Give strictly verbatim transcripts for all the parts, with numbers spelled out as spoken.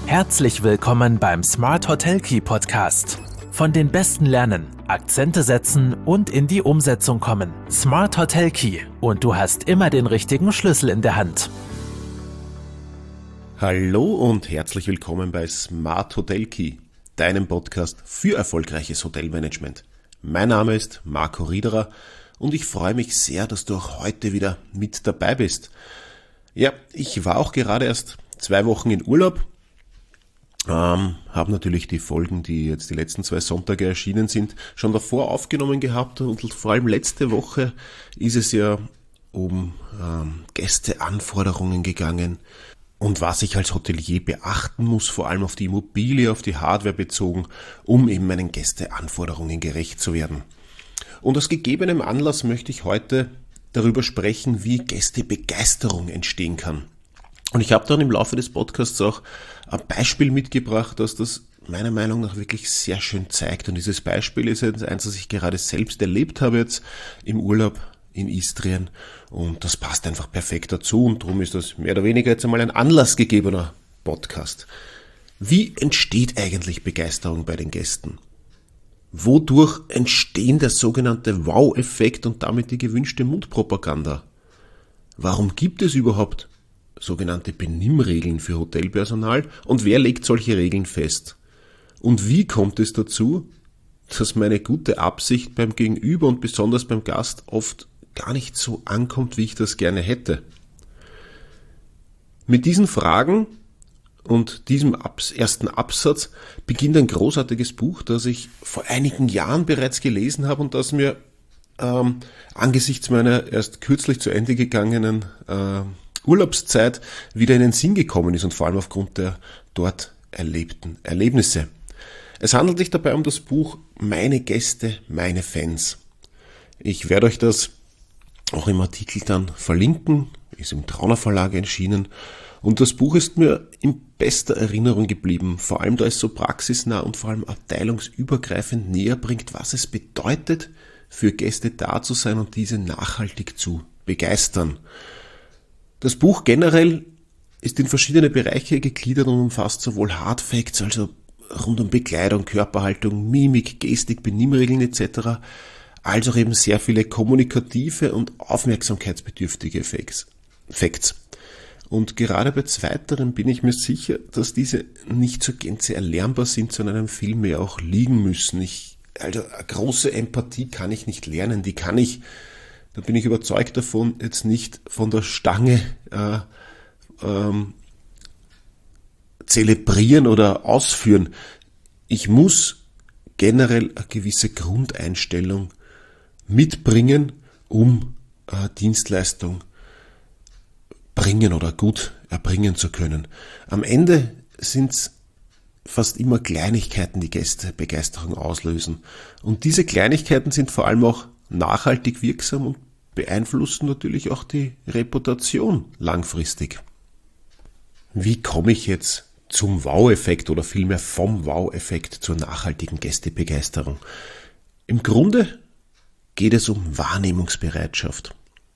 Herzlich willkommen beim Smart Hotel Key Podcast. Von den Besten lernen, Akzente setzen und in die Umsetzung kommen. Smart Hotel Key und du hast immer den richtigen Schlüssel in der Hand. Hallo und herzlich willkommen bei Smart Hotel Key, deinem Podcast für erfolgreiches Hotelmanagement. Mein Name ist Marco Riederer und ich freue mich sehr, dass du auch heute wieder mit dabei bist. Ja, ich war auch gerade erst zwei Wochen in Urlaub, ähm, habe natürlich die Folgen, die jetzt die letzten zwei Sonntage erschienen sind, schon davor aufgenommen gehabt und vor allem letzte Woche ist es ja um ähm, Gästeanforderungen gegangen und was ich als Hotelier beachten muss, vor allem auf die Immobilie, auf die Hardware bezogen, um eben meinen Gästeanforderungen gerecht zu werden. Und aus gegebenem Anlass möchte ich heute darüber sprechen, wie Gästebegeisterung entstehen kann. Und ich habe dann im Laufe des Podcasts auch ein Beispiel mitgebracht, das das meiner Meinung nach wirklich sehr schön zeigt. Und dieses Beispiel ist eins, das ich gerade selbst erlebt habe jetzt im Urlaub in Istrien. Und das passt einfach perfekt dazu und darum ist das mehr oder weniger jetzt einmal ein anlassgegebener Podcast. Wie entsteht eigentlich Begeisterung bei den Gästen? Wodurch entstehen der sogenannte Wow-Effekt und damit die gewünschte Mundpropaganda? Warum gibt es überhaupt sogenannte Benimmregeln für Hotelpersonal und wer legt solche Regeln fest? Und wie kommt es dazu, dass meine gute Absicht beim Gegenüber und besonders beim Gast oft gar nicht so ankommt, wie ich das gerne hätte? Mit diesen Fragen und diesem ersten Absatz beginnt ein großartiges Buch, das ich vor einigen Jahren bereits gelesen habe und das mir ähm, angesichts meiner erst kürzlich zu Ende gegangenen äh, Urlaubszeit wieder in den Sinn gekommen ist und vor allem aufgrund der dort erlebten Erlebnisse. Es handelt sich dabei um das Buch Meine Gäste, meine Fans. Ich werde euch das auch im Artikel dann verlinken, ist im Trauner Verlag erschienen und das Buch ist mir in bester Erinnerung geblieben, vor allem da es so praxisnah und vor allem abteilungsübergreifend näher bringt, was es bedeutet, für Gäste da zu sein und diese nachhaltig zu begeistern. Das Buch generell ist in verschiedene Bereiche gegliedert und umfasst sowohl Hard Facts, also rund um Bekleidung, Körperhaltung, Mimik, Gestik, Benimmregeln et cetera, als auch eben sehr viele kommunikative und aufmerksamkeitsbedürftige Facts. Und gerade bei zweiteren bin ich mir sicher, dass diese nicht zur Gänze erlernbar sind, sondern einem vielmehr auch liegen müssen. Ich, also eine große Empathie kann ich nicht lernen, die kann ich, da bin ich überzeugt davon, jetzt nicht von der Stange äh, ähm, zelebrieren oder ausführen. Ich muss generell eine gewisse Grundeinstellung mitbringen, um äh, Dienstleistung bringen oder gut erbringen zu können. Am Ende sind es fast immer Kleinigkeiten, die Gästebegeisterung auslösen. Und diese Kleinigkeiten sind vor allem auch nachhaltig wirksam und beeinflussen natürlich auch die Reputation langfristig. Wie komme ich jetzt zum Wow-Effekt oder vielmehr vom Wow-Effekt zur nachhaltigen Gästebegeisterung? Im Grunde geht es um Wahrnehmungsbereitschaft.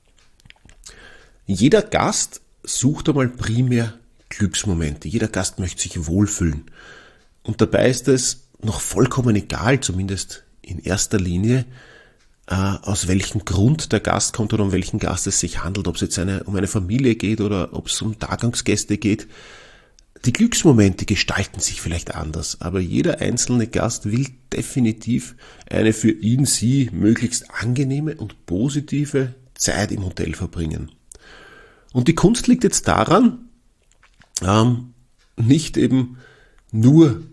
Jeder Gast sucht einmal primär Glücksmomente. Jeder Gast möchte sich wohlfühlen. Und dabei ist es noch vollkommen egal, zumindest in erster Linie, äh, aus welchem Grund der Gast kommt oder um welchen Gast es sich handelt. Ob es jetzt eine, um eine Familie geht oder ob es um Tagungsgäste geht. Die Glücksmomente gestalten sich vielleicht anders, aber jeder einzelne Gast will definitiv eine für ihn, sie möglichst angenehme und positive Zeit im Hotel verbringen. Und die Kunst liegt jetzt daran, ähm, nicht eben nur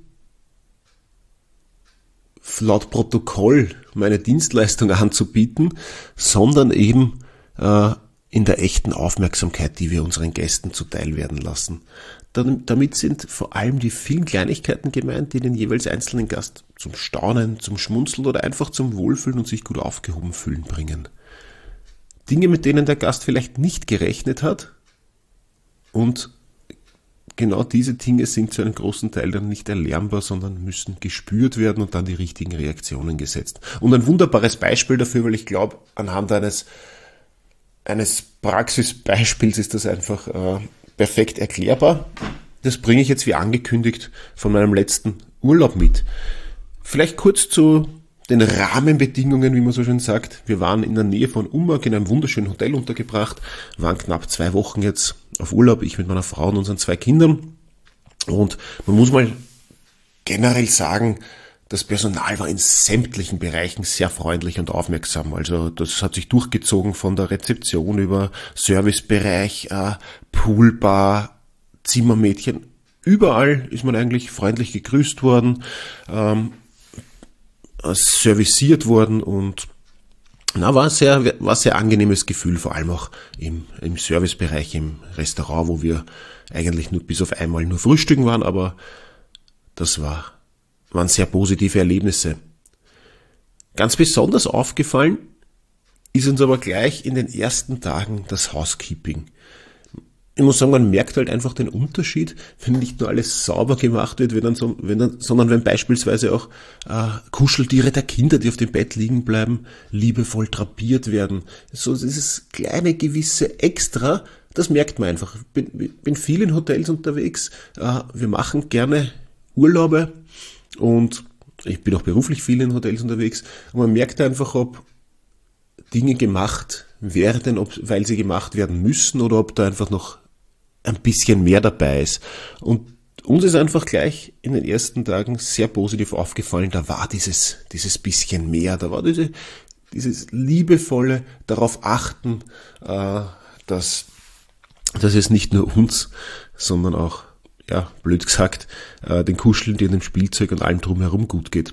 laut Protokoll meine Dienstleistung anzubieten, sondern eben äh, in der echten Aufmerksamkeit, die wir unseren Gästen zuteil werden lassen. Damit sind vor allem die vielen Kleinigkeiten gemeint, die den jeweils einzelnen Gast zum Staunen, zum Schmunzeln oder einfach zum Wohlfühlen und sich gut aufgehoben fühlen bringen. Dinge, mit denen der Gast vielleicht nicht gerechnet hat und genau diese Dinge sind zu einem großen Teil dann nicht erlernbar, sondern müssen gespürt werden und dann die richtigen Reaktionen gesetzt. Und ein wunderbares Beispiel dafür, weil ich glaube, anhand eines, eines Praxisbeispiels ist das einfach äh, perfekt erklärbar. das bringe ich jetzt wie angekündigt von meinem letzten Urlaub mit. Vielleicht kurz zu den Rahmenbedingungen, wie man so schön sagt. Wir waren in der Nähe von Umag in einem wunderschönen Hotel untergebracht, waren knapp zwei Wochen jetzt auf Urlaub, ich mit meiner Frau und unseren zwei Kindern. Und man muss mal generell sagen, das Personal war in sämtlichen Bereichen sehr freundlich und aufmerksam. Also das hat sich durchgezogen von der Rezeption über Servicebereich, äh, Poolbar, Zimmermädchen. Überall ist man eigentlich freundlich gegrüßt worden, ähm, serviciert worden und na, war ein sehr, war ein sehr angenehmes Gefühl, vor allem auch im, im Servicebereich, im Restaurant, wo wir eigentlich nur bis auf einmal nur frühstücken waren, aber das war, waren sehr positive Erlebnisse. Ganz besonders aufgefallen ist uns aber gleich in den ersten Tagen das Housekeeping. Ich muss sagen, man merkt halt einfach den Unterschied, wenn nicht nur alles sauber gemacht wird, wenn dann so, wenn dann, sondern wenn beispielsweise auch äh, Kuscheltiere der Kinder, die auf dem Bett liegen bleiben, liebevoll drapiert werden. So dieses kleine gewisse Extra, das merkt man einfach. Ich bin, bin viel in Hotels unterwegs, äh, wir machen gerne Urlaube und ich bin auch beruflich viel in Hotels unterwegs und man merkt einfach, ob Dinge gemacht werden, ob, weil sie gemacht werden müssen oder ob da einfach noch ein bisschen mehr dabei ist. Und uns ist einfach gleich in den ersten Tagen sehr positiv aufgefallen, da war dieses, dieses bisschen mehr, da war diese, dieses liebevolle darauf achten, äh, dass, dass es nicht nur uns, sondern auch, ja, blöd gesagt, äh, den Kuscheln, dem Spielzeug und allem drumherum gut geht.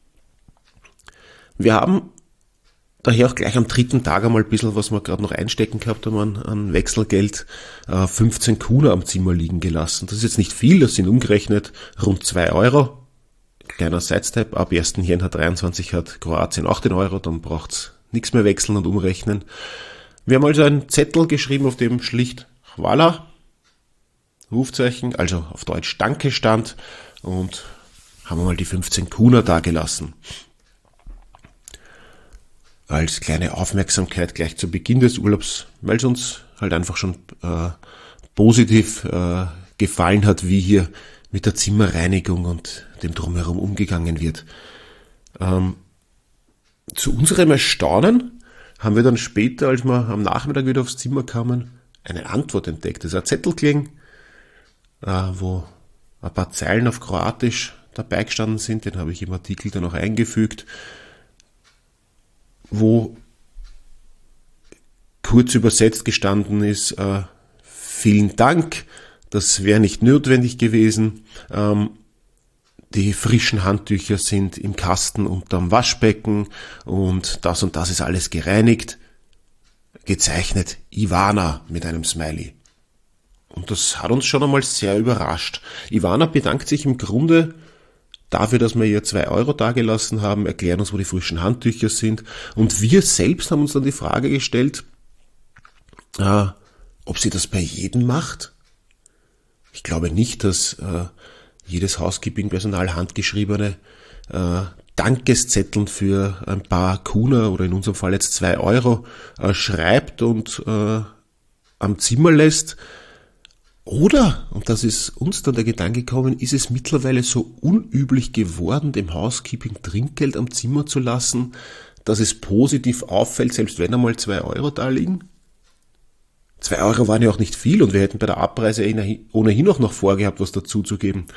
Wir haben daher auch gleich am dritten Tag einmal ein bisschen, was wir gerade noch einstecken gehabt haben an, an Wechselgeld, äh, fünfzehn Kuna am Zimmer liegen gelassen. Das ist jetzt nicht viel, das sind umgerechnet rund zwei Euro. Kleiner Sidestep, ab ersten Jänner dreiundzwanzig hat Kroatien achtzehn Euro, dann braucht's nichts mehr wechseln und umrechnen. Wir haben also einen Zettel geschrieben, auf dem schlicht Hvala, Rufzeichen, also auf Deutsch Danke stand und haben mal die fünfzehn Kuna da gelassen. Als kleine Aufmerksamkeit gleich zu Beginn des Urlaubs, weil es uns halt einfach schon äh, positiv äh, gefallen hat, wie hier mit der Zimmerreinigung und dem Drumherum umgegangen wird. Ähm, zu unserem Erstaunen haben wir dann später, als wir am Nachmittag wieder aufs Zimmer kamen, eine Antwort entdeckt. Das ist ein Zettel gelegen, äh, wo ein paar Zeilen auf Kroatisch dabei gestanden sind, den habe ich im Artikel dann auch eingefügt, wo kurz übersetzt gestanden ist, äh, vielen Dank, das wäre nicht notwendig gewesen, ähm, die frischen Handtücher sind im Kasten unterm Waschbecken und das und das ist alles gereinigt, gezeichnet Ivana mit einem Smiley. Und das hat uns schon einmal sehr überrascht. Ivana bedankt sich im Grunde dafür, dass wir ihr zwei Euro dagelassen haben, erklären uns, wo die frischen Handtücher sind. Und wir selbst haben uns dann die Frage gestellt, äh, ob sie das bei jedem macht. Ich glaube nicht, dass äh, jedes Housekeeping-Personal handgeschriebene äh, Dankeszetteln für ein paar Kuna oder in unserem Fall jetzt zwei Euro äh, schreibt und äh, am Zimmer lässt. Oder, und das ist uns dann der Gedanke gekommen, ist es mittlerweile so unüblich geworden, dem Housekeeping Trinkgeld am Zimmer zu lassen, dass es positiv auffällt, selbst wenn einmal zwei Euro da liegen? Zwei Euro waren ja auch nicht viel und wir hätten bei der Abreise ohnehin auch noch vorgehabt, was dazuzugeben.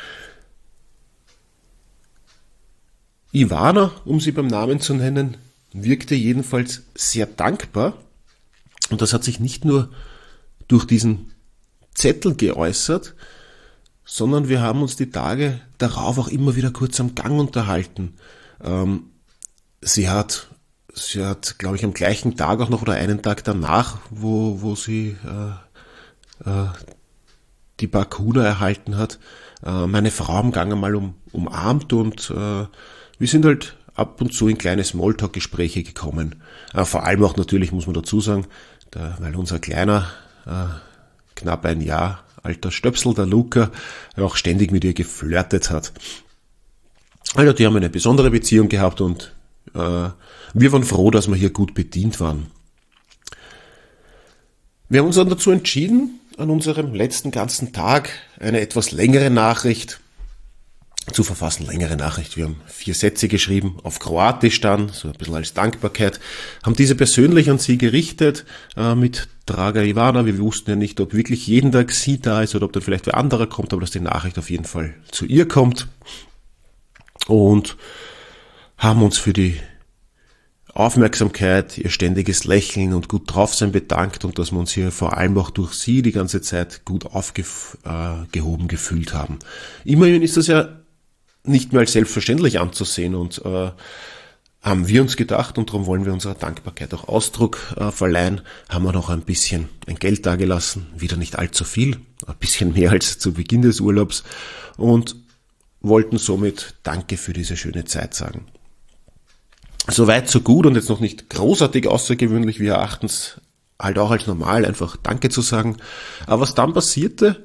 Ivana, um sie beim Namen zu nennen, wirkte jedenfalls sehr dankbar und das hat sich nicht nur durch diesen Zettel geäußert, sondern wir haben uns die Tage darauf auch immer wieder kurz am Gang unterhalten. Ähm, sie hat, sie hat, glaube ich, am gleichen Tag auch noch oder einen Tag danach, wo, wo sie äh, äh, die paar Kuna erhalten hat, äh, meine Frau am Gang einmal um, umarmt und äh, wir sind halt ab und zu in kleine Smalltalk-Gespräche gekommen. Äh, vor allem auch natürlich, muss man dazu sagen, da, weil unser Kleiner äh, knapp ein Jahr alter Stöpsel, der Luca, auch ständig mit ihr geflirtet hat. Also die haben eine besondere Beziehung gehabt und äh, wir waren froh, dass wir hier gut bedient waren. Wir haben uns dann dazu entschieden, an unserem letzten ganzen Tag eine etwas längere Nachricht zu verfassen. Längere Nachricht. Wir haben vier Sätze geschrieben, auf Kroatisch dann, so ein bisschen als Dankbarkeit, haben diese persönlich an sie gerichtet, äh, mit Draga Ivana. Wir wussten ja nicht, ob wirklich jeden Tag sie da ist oder ob dann vielleicht wer anderer kommt, aber dass die Nachricht auf jeden Fall zu ihr kommt. Und haben uns für die Aufmerksamkeit, ihr ständiges Lächeln und gut draufsein bedankt und dass wir uns hier vor allem auch durch sie die ganze Zeit gut aufgehoben gefühlt haben. Immerhin ist das ja nicht mehr als selbstverständlich anzusehen und äh, haben wir uns gedacht, und darum wollen wir unserer Dankbarkeit auch Ausdruck äh, verleihen, haben wir noch ein bisschen ein Geld dagelassen, wieder nicht allzu viel, ein bisschen mehr als zu Beginn des Urlaubs, und wollten somit Danke für diese schöne Zeit sagen. Soweit so gut und jetzt noch nicht großartig außergewöhnlich, wir erachten es halt auch als normal, einfach Danke zu sagen. Aber was dann passierte,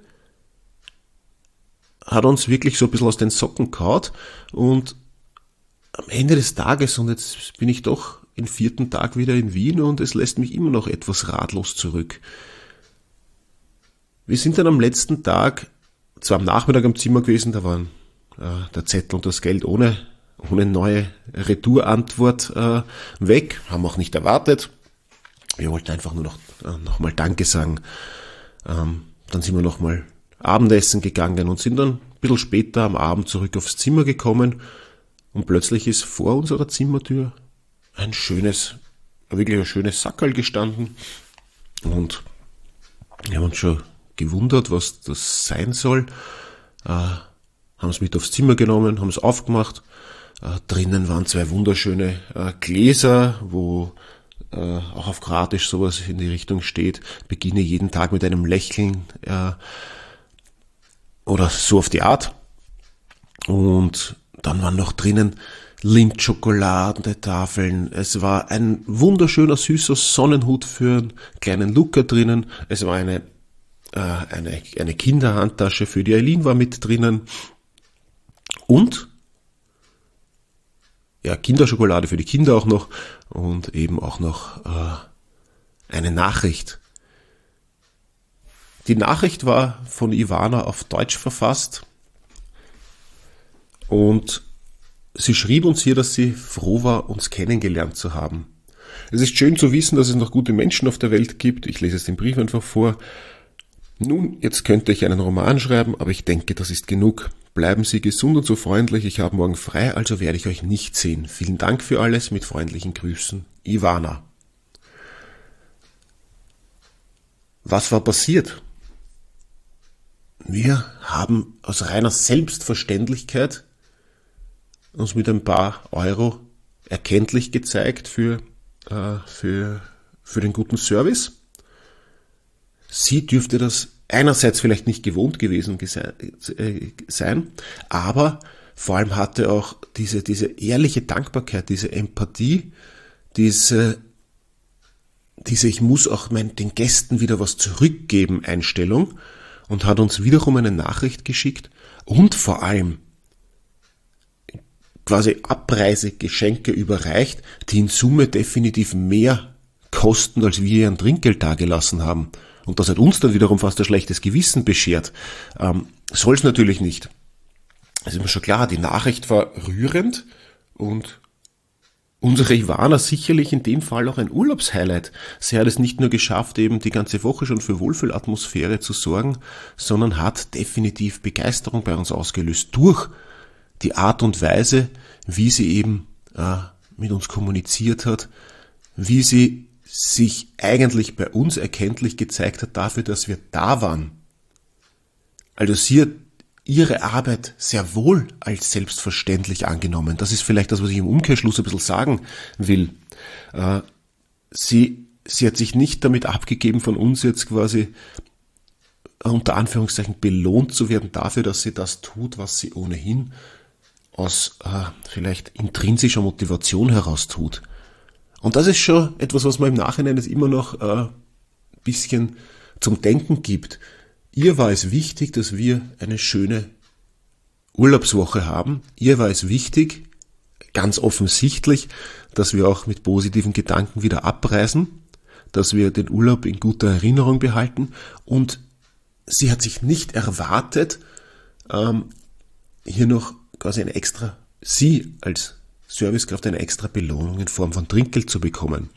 hat uns wirklich so ein bisschen aus den Socken gehauen, und am Ende des Tages, und jetzt bin ich doch den vierten Tag wieder in Wien und es lässt mich immer noch etwas ratlos zurück. Wir sind dann am letzten Tag, zwar am Nachmittag am Zimmer gewesen, da waren äh, der Zettel und das Geld ohne ohne neue Retourantwort äh, weg, haben auch nicht erwartet. Wir wollten einfach nur noch, äh, noch mal Danke sagen. Ähm, dann sind wir noch mal Abendessen gegangen und sind dann ein bisschen später am Abend zurück aufs Zimmer gekommen, und plötzlich ist vor unserer Zimmertür ein schönes, wirklich ein schönes Sackerl gestanden, und wir haben uns schon gewundert, was das sein soll, äh, haben es mit aufs Zimmer genommen, haben es aufgemacht. Äh, drinnen waren zwei wunderschöne äh, Gläser, wo äh, auch auf Kroatisch sowas in die Richtung steht: beginne jeden Tag mit einem Lächeln, äh, oder so auf die Art. Und dann waren noch drinnen Lindschokoladentafeln. Es war ein wunderschöner, süßer Sonnenhut für einen kleinen Luca drinnen. Es war eine, äh, eine, eine Kinderhandtasche für die Eileen war mit drinnen. Und ja, Kinderschokolade für die Kinder auch noch, und eben auch noch äh, eine Nachricht. Die Nachricht war von Ivana auf Deutsch verfasst, und sie schrieb uns hier, dass sie froh war, uns kennengelernt zu haben. Es ist schön zu wissen, dass es noch gute Menschen auf der Welt gibt. Ich lese es den Brief einfach vor. Nun, jetzt könnte ich einen Roman schreiben, aber ich denke, das ist genug. Bleiben Sie gesund und so freundlich. Ich habe morgen frei, also werde ich euch nicht sehen. Vielen Dank für alles. Mit freundlichen Grüßen, Ivana. Was war passiert? Wir haben aus reiner Selbstverständlichkeit uns mit ein paar Euro erkenntlich gezeigt für, äh, für, für den guten Service. Sie dürfte das einerseits vielleicht nicht gewohnt gewesen sein, aber vor allem hatte auch diese, diese ehrliche Dankbarkeit, diese Empathie, diese, diese ich muss auch mein, den Gästen wieder was zurückgeben Einstellung, und hat uns wiederum eine Nachricht geschickt und vor allem quasi Abreisegeschenke überreicht, die in Summe definitiv mehr kosten, als wir ihr an Trinkgeld dagelassen haben. Und das hat uns dann wiederum fast ein schlechtes Gewissen beschert. Ähm, soll es natürlich nicht. Das ist mir schon klar, die Nachricht war rührend, und unsere Ivana sicherlich in dem Fall auch ein Urlaubshighlight. Sie hat es nicht nur geschafft, eben die ganze Woche schon für Wohlfühlatmosphäre zu sorgen, sondern hat definitiv Begeisterung bei uns ausgelöst durch die Art und Weise, wie sie eben äh, mit uns kommuniziert hat, wie sie sich eigentlich bei uns erkenntlich gezeigt hat dafür, dass wir da waren. Also sie hat ihre Arbeit sehr wohl als selbstverständlich angenommen. Das ist vielleicht das, was ich im Umkehrschluss ein bisschen sagen will. Äh, sie, sie hat sich nicht damit abgegeben, von uns jetzt quasi unter Anführungszeichen belohnt zu werden dafür, dass sie das tut, was sie ohnehin aus äh, vielleicht intrinsischer Motivation heraus tut. Und das ist schon etwas, was man im Nachhinein jetzt immer noch ein äh, bisschen zum Denken gibt. Ihr war es wichtig, dass wir eine schöne Urlaubswoche haben. Ihr war es wichtig, ganz offensichtlich, dass wir auch mit positiven Gedanken wieder abreisen, dass wir den Urlaub in guter Erinnerung behalten. Und sie hat sich nicht erwartet, ähm, hier noch quasi eine extra, sie als Servicekraft eine extra Belohnung in Form von Trinkgeld zu bekommen.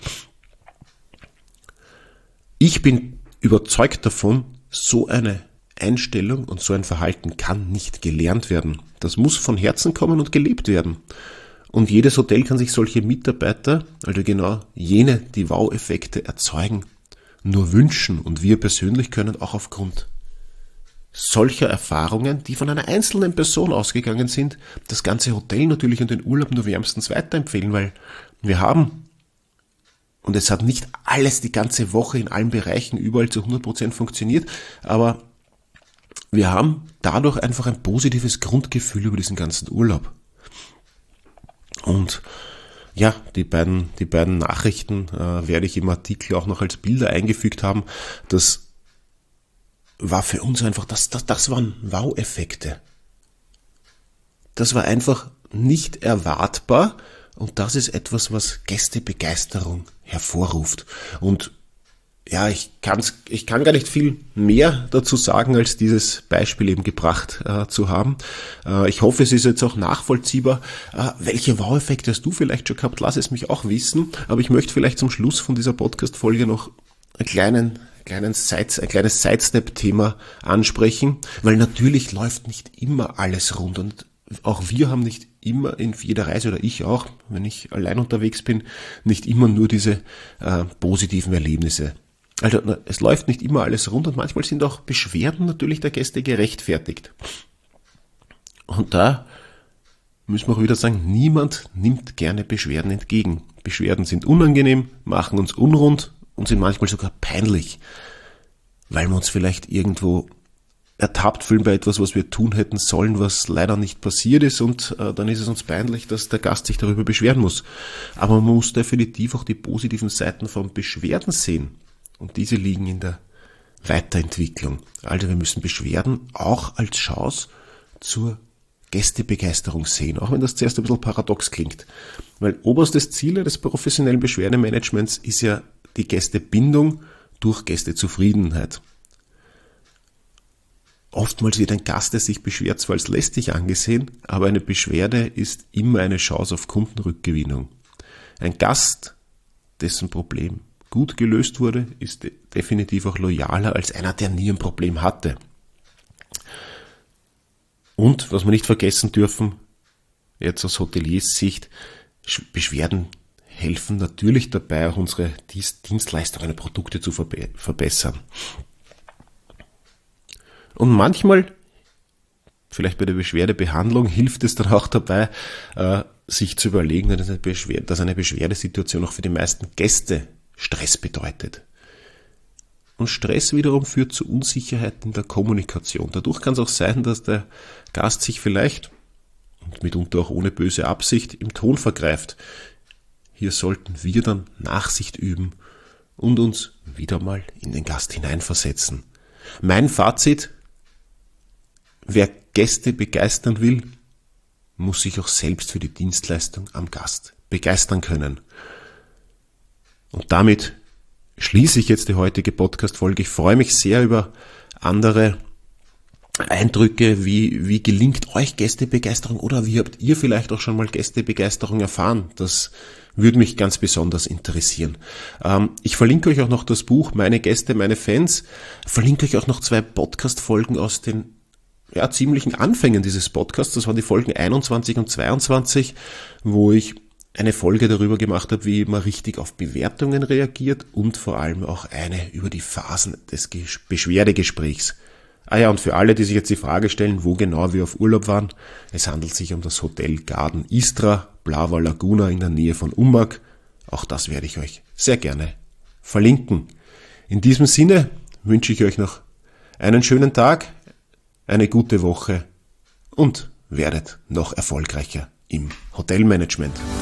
Ich bin überzeugt davon, so eine Einstellung und so ein Verhalten kann nicht gelernt werden. Das muss von Herzen kommen und gelebt werden. Und jedes Hotel kann sich solche Mitarbeiter, also genau jene, die Wow-Effekte erzeugen, nur wünschen. Und wir persönlich können auch aufgrund solcher Erfahrungen, die von einer einzelnen Person ausgegangen sind, das ganze Hotel natürlich und den Urlaub nur wärmstens weiterempfehlen, weil wir haben, und es hat nicht alles die ganze Woche in allen Bereichen überall zu hundert Prozent funktioniert, aber wir haben dadurch einfach ein positives Grundgefühl über diesen ganzen Urlaub. Und ja, die beiden, die beiden Nachrichten äh, werde ich im Artikel auch noch als Bilder eingefügt haben. Das war für uns einfach, das, das, das waren Wow-Effekte. Das war einfach nicht erwartbar und das ist etwas, was Gästebegeisterung hervorruft. Und ja, ich kann's, ich kann gar nicht viel mehr dazu sagen, als dieses Beispiel eben gebracht äh, zu haben. Äh, ich hoffe, es ist jetzt auch nachvollziehbar. Äh, welche Wow-Effekte hast du vielleicht schon gehabt? Lass es mich auch wissen. Aber ich möchte vielleicht zum Schluss von dieser Podcast-Folge noch einen kleinen, kleinen Side, ein kleines Sidestep-Thema ansprechen, weil natürlich läuft nicht immer alles rund und auch wir haben nicht immer in jeder Reise, oder ich auch, wenn ich allein unterwegs bin, nicht immer nur diese äh, positiven Erlebnisse. Also es läuft nicht immer alles rund und manchmal sind auch Beschwerden natürlich der Gäste gerechtfertigt. Und da müssen wir auch wieder sagen, niemand nimmt gerne Beschwerden entgegen. Beschwerden sind unangenehm, machen uns unrund und sind manchmal sogar peinlich, weil wir uns vielleicht irgendwo ertappt fühlen bei etwas, was wir tun hätten sollen, was leider nicht passiert ist und äh, dann ist es uns peinlich, dass der Gast sich darüber beschweren muss. Aber man muss definitiv auch die positiven Seiten von Beschwerden sehen. Und diese liegen in der Weiterentwicklung. Also wir müssen Beschwerden auch als Chance zur Gästebegeisterung sehen, auch wenn das zuerst ein bisschen paradox klingt. Weil oberstes Ziel des professionellen Beschwerdemanagements ist ja die Gästebindung durch Gästezufriedenheit. Oftmals wird ein Gast, der sich beschwert, zwar als lästig angesehen, aber eine Beschwerde ist immer eine Chance auf Kundenrückgewinnung. Ein Gast, dessen Problem gut gelöst wurde, ist definitiv auch loyaler als einer, der nie ein Problem hatte. Und, was wir nicht vergessen dürfen, jetzt aus Hoteliers Sicht, Beschwerden helfen natürlich dabei, auch unsere Dienstleistungen und Produkte zu verbe- verbessern. Und manchmal, vielleicht bei der Beschwerdebehandlung, hilft es dann auch dabei, äh, sich zu überlegen, dass eine, Beschwer- dass eine Beschwerdesituation auch für die meisten Gäste Stress bedeutet. Und Stress wiederum führt zu Unsicherheit in der Kommunikation. Dadurch kann es auch sein, dass der Gast sich vielleicht, und mitunter auch ohne böse Absicht, im Ton vergreift. Hier sollten wir dann Nachsicht üben und uns wieder mal in den Gast hineinversetzen. Mein Fazit: Wer Gäste begeistern will, muss sich auch selbst für die Dienstleistung am Gast begeistern können. Und damit schließe ich jetzt die heutige Podcast-Folge. Ich freue mich sehr über andere Eindrücke, wie, wie gelingt euch Gästebegeisterung oder wie habt ihr vielleicht auch schon mal Gästebegeisterung erfahren? Das würde mich ganz besonders interessieren. Ähm, ich verlinke euch auch noch das Buch Meine Gäste, meine Fans. Verlinke euch auch noch zwei Podcast-Folgen aus den ja, ziemlichen Anfängen dieses Podcasts. Das waren die Folgen einundzwanzig und zweiundzwanzig, wo ich eine Folge darüber gemacht habe, wie man richtig auf Bewertungen reagiert und vor allem auch eine über die Phasen des Beschwerdegesprächs. Ah ja, und für alle, die sich jetzt die Frage stellen, wo genau wir auf Urlaub waren, es handelt sich um das Hotel Garden Istra, Blava Laguna in der Nähe von Umag. Auch das werde ich euch sehr gerne verlinken. In diesem Sinne wünsche ich euch noch einen schönen Tag, eine gute Woche und werdet noch erfolgreicher im Hotelmanagement.